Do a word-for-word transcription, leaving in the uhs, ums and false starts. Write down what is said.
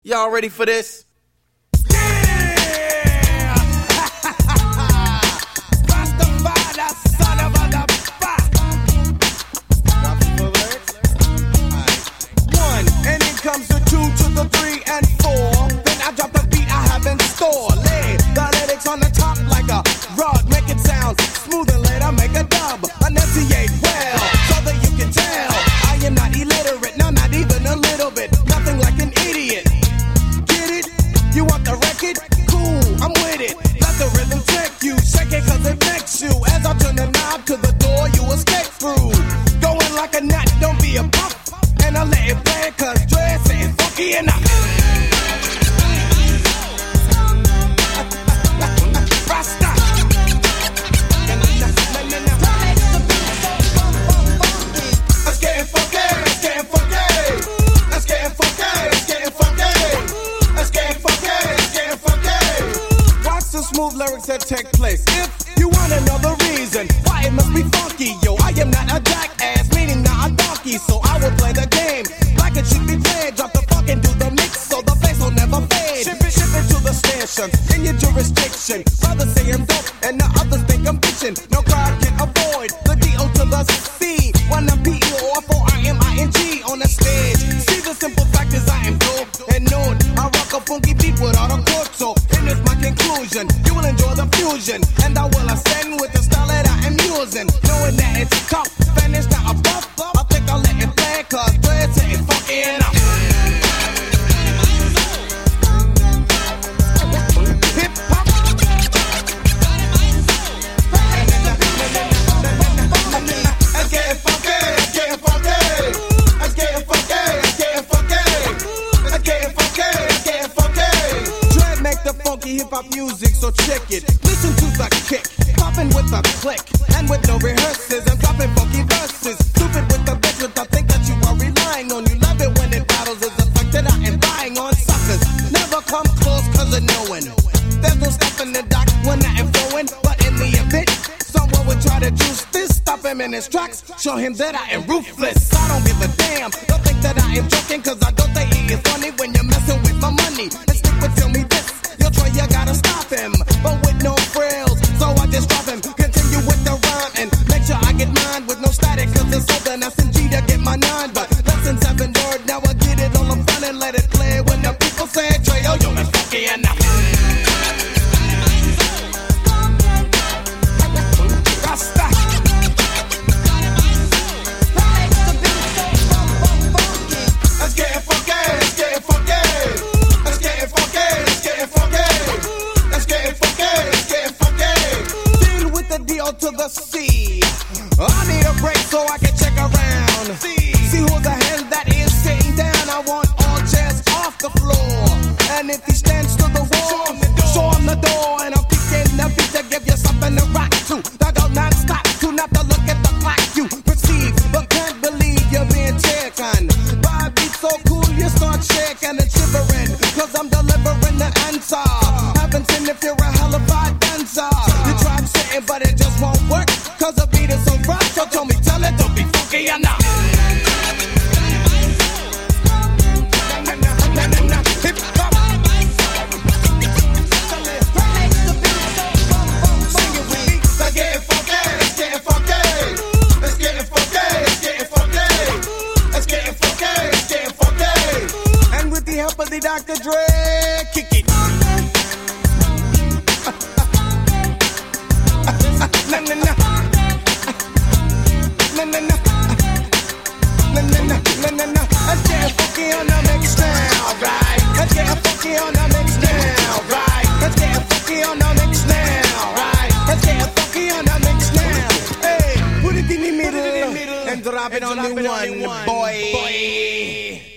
Y'all ready for this? Comes the two to the three and four. Then I drop the beat I have in store. Lay the lyrics on the top like a rug. Make it sound smooth and later make a dub. Enunciate well so that you can tell I am not illiterate, no, not even a little bit. Nothing like an idiot. Get it? You want the record? Cool, I'm with it. Let the rhythm take you. Shake it cause it makes you. As I turn the knob to the door you escape through. Going like a nut, don't be a pup. And I let it play cause dress ain't funky enough. Rasta. Let's get funky, let's get funky. Let's get funky, let's get funky. Let's get funky, let's get funky. Watch the smooth lyrics that take place. If you want another reason why it must be funky, yo, I am not a jackass, meaning not a donkey, so I will play the game like it should be played. Drop the funk and do the mix so the bass will never fade. Ship it, ship it to the station in your jurisdiction. Brothers say I'm dope and the others think I'm bitchin'. No crowd can avoid the D O to the C. One I'm P E or four I M I N G on the stage. See the simple fact is I am dope and known. I rock a funky beat without a chord, so and it's my conclusion. You will enjoy the fusion and I will ascend with the style that I am using. Knowing that it's tough and it's not a buff. I think I'll let it play cause dreads ain't funky enough. Hip hop. Let's get funky, let's get funky. Let's get funky, let's get funky. Let's get funky, let's get funky. Dread make the funky hip hop music, so check it. Listen to the kick, popping with a click, and with no rehearsals, I'm dropping funky verses. Stupid with the bitch with the thing that you are relying on. You love it when it battles is the fact that I am buying on suckers. Never come close cause of knowing. There's no stopping the doc when I am flowing, but in the event someone would try to juice this, stop him in his tracks, show him that I am ruthless. I don't give a damn, don't think that I am joking, cause I don't think he is funny when you're messing with my money. And stick but tell me this, you'll try, you gotta stop him, but with no frills, so I just drop him. Continue with the rhyme and make sure I get mine with no static, cause it's open S and G to get my nine, but lessons haven't word, now I get it all, I'm fun and let it play. When the people say, Trey, yo, yo, it's funky enough. Rasta. Let's get funky, let's get funky. Let's get funky, let's get funky. Let's get funky, let's get funky. Deal with the D O to the C. I need a break so I can check around. See, see who's the hand that is sitting down. I want all chairs off the floor. And if he stands to the wall, show him the door. And I'm kicking the beat to give you something to rock to. That go non-stop, to not to look at the clock. You perceive, but can't believe you're being taken. By a beat so cool, you start shaking and shivering. Cause I'm delivering the answer. Haven't seen if you're a hellified dancer. You tried sitting, but it just won't work. Cause the beat is so rough, so tell me, tell it, don't be funky enough. Hip hop. Sing it with me. Let's get funky, let's get funky. Let's get funky, let's get funky. Let's get funky, let's get funky. And with the help of the Doctor Dre, kick it. Na na na. Na na na. Na na na. Na na na. Let's get funky on the mix now, right? Let's get funky on the mix now, right? Let's get funky on the mix now, right? Let's get funky on the mix now. Hey, put it in the middle and drop it on the one, boy.